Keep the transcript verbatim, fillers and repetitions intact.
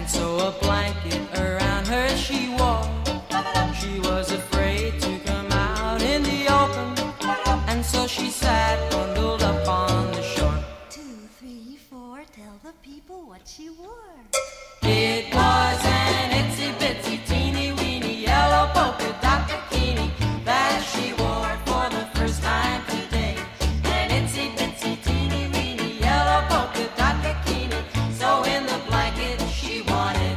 and so a blanket around her she wore. She was afraid to come out in the open, and so she sat bundled up on the shore. Two, three, four, tell the people what she wore.